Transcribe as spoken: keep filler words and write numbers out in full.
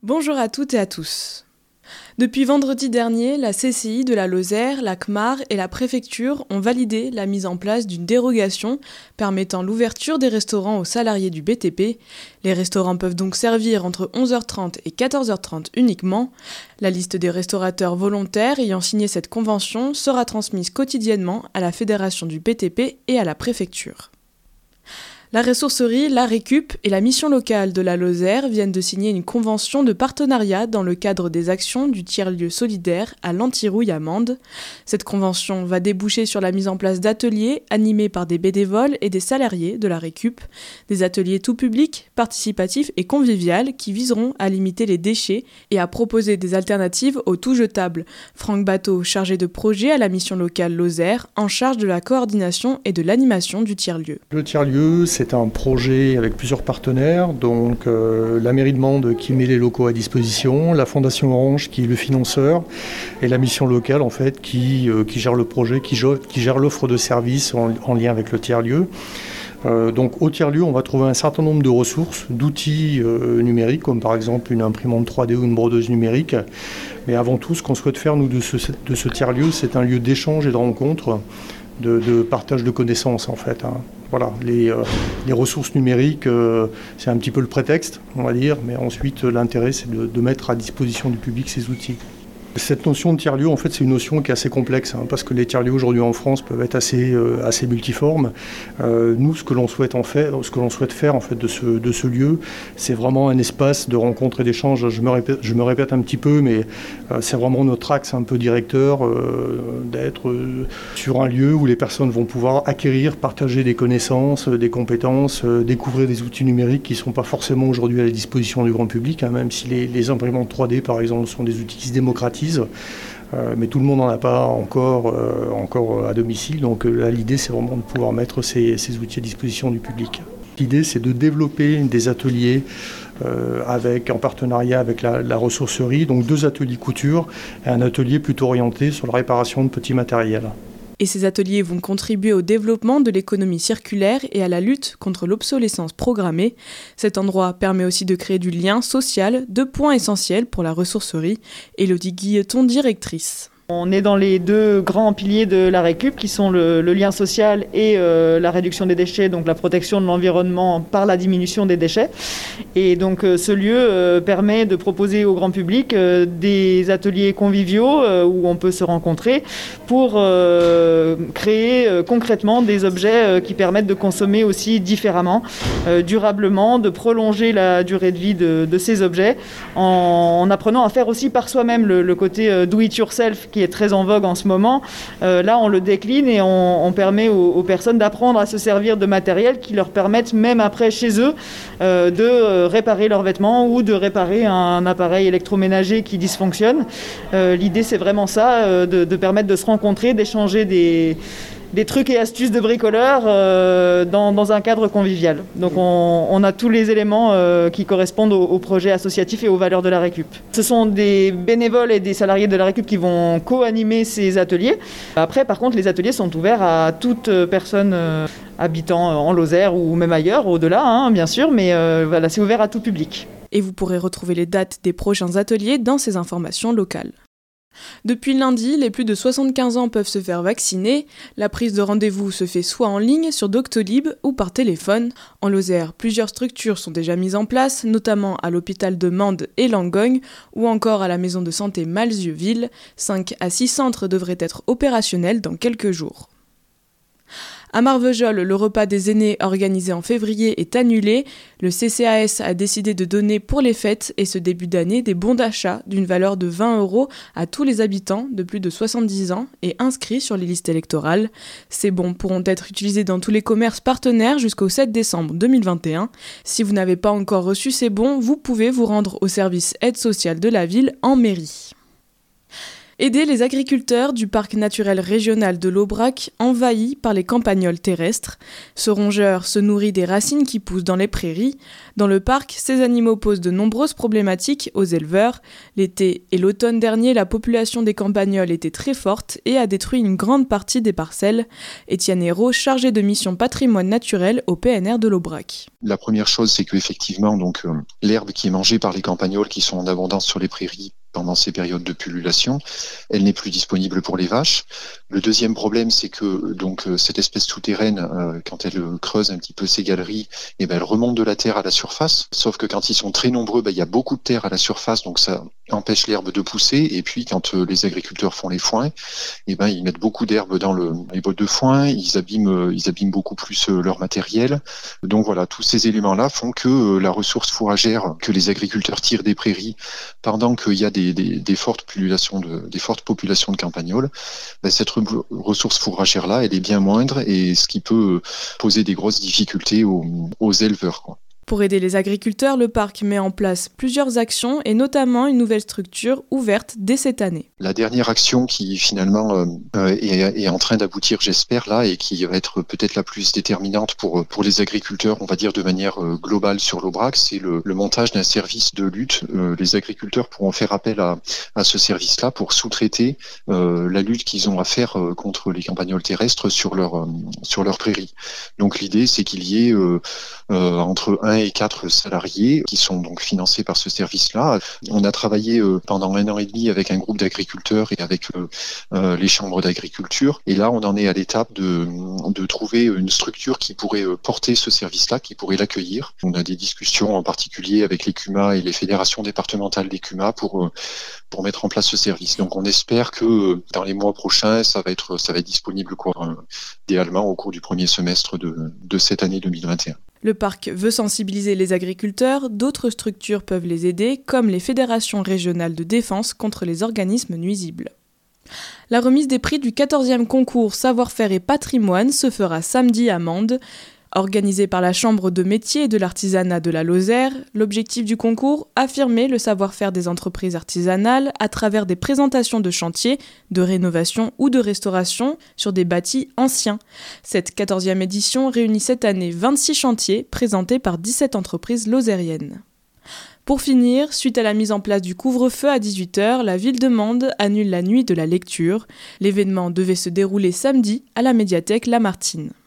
Bonjour à toutes et à tous. Depuis vendredi dernier, la C C I de la Lozère, la C M A R et la préfecture ont validé la mise en place d'une dérogation permettant l'ouverture des restaurants aux salariés du B T P. Les restaurants peuvent donc servir entre onze heures trente et quatorze heures trente uniquement. La liste des restaurateurs volontaires ayant signé cette convention sera transmise quotidiennement à la fédération du B T P et à la préfecture. La ressourcerie, la Récup et la mission locale de la Lozère viennent de signer une convention de partenariat dans le cadre des actions du tiers-lieu solidaire à l'Antirouille à Mende. Cette convention va déboucher sur la mise en place d'ateliers animés par des bénévoles et des salariés de la Récup. Des ateliers tout publics, participatifs et conviviaux qui viseront à limiter les déchets et à proposer des alternatives aux tout jetables. Franck Bateau, chargé de projet à la mission locale Lozère, en charge de la coordination et de l'animation du tiers-lieu. Le tiers-lieu, c'est C'est un projet avec plusieurs partenaires, donc euh, la mairie de Mende qui met les locaux à disposition, la Fondation Orange qui est le financeur et la mission locale en fait qui, euh, qui gère le projet, qui, qui gère l'offre de services en, en lien avec le tiers-lieu. Euh, donc au tiers-lieu, on va trouver un certain nombre de ressources, d'outils euh, numériques, comme par exemple une imprimante trois D ou une brodeuse numérique. Mais avant tout, ce qu'on souhaite faire nous de ce, de ce tiers-lieu, c'est un lieu d'échange et de rencontre, de, de partage de connaissances en fait. Hein. Voilà, les, euh, les ressources numériques, euh, c'est un petit peu le prétexte, on va dire, mais ensuite l'intérêt c'est de, de mettre à disposition du public ces outils. Cette notion de tiers-lieu, en fait, c'est une notion qui est assez complexe, hein, parce que les tiers-lieux aujourd'hui en France peuvent être assez, euh, assez multiformes. Euh, nous, ce que l'on souhaite en faire, ce que l'on souhaite faire en fait de ce, de ce lieu, c'est vraiment un espace de rencontre et d'échange. Je me répète, je me répète un petit peu, mais euh, c'est vraiment notre axe un peu directeur euh, d'être euh, sur un lieu où les personnes vont pouvoir acquérir, partager des connaissances, des compétences, euh, découvrir des outils numériques qui ne sont pas forcément aujourd'hui à la disposition du grand public, hein, même si les, les imprimantes trois D, par exemple, sont des outils qui se démocratisent. Euh, mais tout le monde n'en a pas encore, euh, encore à domicile. Donc euh, là, l'idée, c'est vraiment de pouvoir mettre ces, ces outils à disposition du public. L'idée, c'est de développer des ateliers euh, avec, en partenariat avec la, la ressourcerie, donc deux ateliers couture et un atelier plutôt orienté sur la réparation de petits matériels. Et ces ateliers vont contribuer au développement de l'économie circulaire et à la lutte contre l'obsolescence programmée. Cet endroit permet aussi de créer du lien social, deux points essentiels pour la ressourcerie. Élodie Guilleton, directrice. On est dans les deux grands piliers de la Récup qui sont le, le lien social et euh, la réduction des déchets, donc la protection de l'environnement par la diminution des déchets. Et donc euh, ce lieu euh, permet de proposer au grand public euh, des ateliers conviviaux euh, où on peut se rencontrer pour euh, créer euh, concrètement des objets euh, qui permettent de consommer aussi différemment, euh, durablement, de prolonger la durée de vie de, de ces objets en, en apprenant à faire aussi par soi-même le, le côté euh, do it yourself qui est très en vogue en ce moment. Euh, là, on le décline et on, on permet aux, aux personnes d'apprendre à se servir de matériel qui leur permettent, même après chez eux, euh, de euh, réparer leurs vêtements ou de réparer un appareil électroménager qui dysfonctionne. Euh, l'idée, c'est vraiment ça, euh, de, de permettre de se rencontrer, d'échanger des... des trucs et astuces de bricoleurs euh, dans, dans un cadre convivial. Donc on, on a tous les éléments euh, qui correspondent au, au projet associatif et aux valeurs de la Récup. Ce sont des bénévoles et des salariés de la Récup qui vont co-animer ces ateliers. Après, par contre, les ateliers sont ouverts à toute personne euh, habitant en Lozère ou même ailleurs, au-delà, hein, bien sûr, mais euh, voilà, c'est ouvert à tout public. Et vous pourrez retrouver les dates des prochains ateliers dans ces informations locales. Depuis lundi, les plus de soixante-quinze ans peuvent se faire vacciner. La prise de rendez-vous se fait soit en ligne sur Doctolib ou par téléphone. En Lozère, plusieurs structures sont déjà mises en place, notamment à l'hôpital de Mende et Langogne ou encore à la maison de santé Malzieu-Ville. cinq à six centres devraient être opérationnels dans quelques jours. À Marvejols, le repas des aînés organisé en février est annulé. Le C C A S a décidé de donner pour les fêtes et ce début d'année des bons d'achat d'une valeur de vingt euros à tous les habitants de plus de soixante-dix ans et inscrits sur les listes électorales. Ces bons pourront être utilisés dans tous les commerces partenaires jusqu'au sept décembre deux mille vingt et un. Si vous n'avez pas encore reçu ces bons, vous pouvez vous rendre au service aide sociale de la ville en mairie. Aider les agriculteurs du parc naturel régional de l'Aubrac envahi par les campagnols terrestres. Ce rongeur se nourrit des racines qui poussent dans les prairies. Dans le parc, ces animaux posent de nombreuses problématiques aux éleveurs. L'été et l'automne dernier, la population des campagnols était très forte et a détruit une grande partie des parcelles. Étienne Hérault, chargé de mission patrimoine naturel au P N R de l'Aubrac. La première chose, c'est qu'effectivement, donc, euh, l'herbe qui est mangée par les campagnols qui sont en abondance sur les prairies pendant ces périodes de pullulation, elle n'est plus disponible pour les vaches. Le deuxième problème, c'est que donc cette espèce souterraine, euh, quand elle creuse un petit peu ses galeries, eh ben, elle remonte de la terre à la surface. Sauf que quand ils sont très nombreux, ben, il y a beaucoup de terre à la surface, donc ça empêche l'herbe de pousser. Et puis, quand euh, les agriculteurs font les foins, eh ben, ils mettent beaucoup d'herbe dans le, les bottes de foin, ils abîment, ils abîment beaucoup plus euh, leur matériel. Donc voilà, tous ces éléments-là font que euh, la ressource fourragère que les agriculteurs tirent des prairies pendant qu'il y a des Des, des, des fortes populations de, des fortes populations de campagnols, ben cette re- ressource fourragère-là, elle est bien moindre et ce qui peut poser des grosses difficultés aux, aux éleveurs, quoi. Pour aider les agriculteurs, le parc met en place plusieurs actions et notamment une nouvelle structure ouverte dès cette année. La dernière action qui finalement euh, est, est en train d'aboutir, j'espère, là, et qui va être peut-être la plus déterminante pour, pour les agriculteurs, on va dire de manière euh, globale sur l'Aubrac, c'est le, le montage d'un service de lutte. Euh, les agriculteurs pourront faire appel à, à ce service-là pour sous-traiter euh, la lutte qu'ils ont à faire euh, contre les campagnols terrestres sur leur, euh, sur leur prairie. Donc l'idée, c'est qu'il y ait euh, euh, entre un et quatre salariés qui sont donc financés par ce service-là. On a travaillé euh, pendant un an et demi avec un groupe d'agriculteurs et avec euh, euh, les chambres d'agriculture. Et là, on en est à l'étape de, de trouver une structure qui pourrait euh, porter ce service-là, qui pourrait l'accueillir. On a des discussions en particulier avec les C U M A et les fédérations départementales des C U M A pour, euh, pour mettre en place ce service. Donc on espère que euh, dans les mois prochains, ça va être, ça va être disponible quoi, euh, idéalement au cours du premier semestre de, de cette année deux mille vingt et un. Le parc veut sensibiliser les agriculteurs, d'autres structures peuvent les aider, comme les fédérations régionales de défense contre les organismes nuisibles. La remise des prix du quatorzième concours Savoir-faire et patrimoine se fera samedi à Mende. Organisé par la Chambre de métiers et de l'artisanat de la Lozère, l'objectif du concours, affirmer le savoir-faire des entreprises artisanales à travers des présentations de chantiers, de rénovation ou de restauration sur des bâtis anciens. Cette quatorzième édition réunit cette année vingt-six chantiers présentés par dix-sept entreprises lozériennes. Pour finir, suite à la mise en place du couvre-feu à dix-huit heures, la ville de Mende annule la nuit de la lecture. L'événement devait se dérouler samedi à la médiathèque Lamartine.